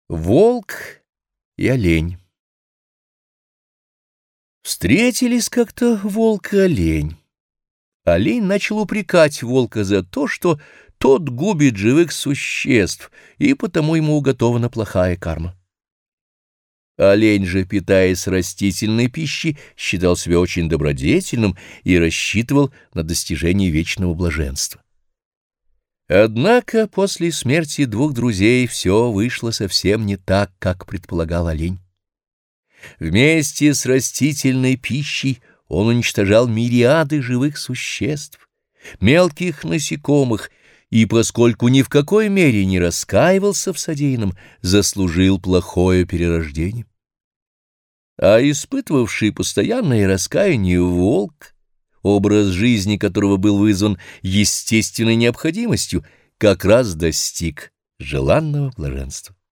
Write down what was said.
Волк и олень. Встретились как-то волк и олень. Олень начал упрекать волка за то, что тот губит живых существ, и потому ему уготована плохая карма. Олень же, питаясь растительной пищей, считал себя очень добродетельным и рассчитывал на достижение вечного блаженства. Однако после смерти двух друзей все вышло совсем не так, как предполагал олень. Вместе с растительной пищей он уничтожал мириады живых существ, мелких насекомых, и, поскольку ни в какой мере не раскаивался в содеянном, заслужил плохое перерождение. А испытывавший постоянное раскаяние волк, образ жизни которого был вызван естественной необходимостью, как раз достиг желанного блаженства.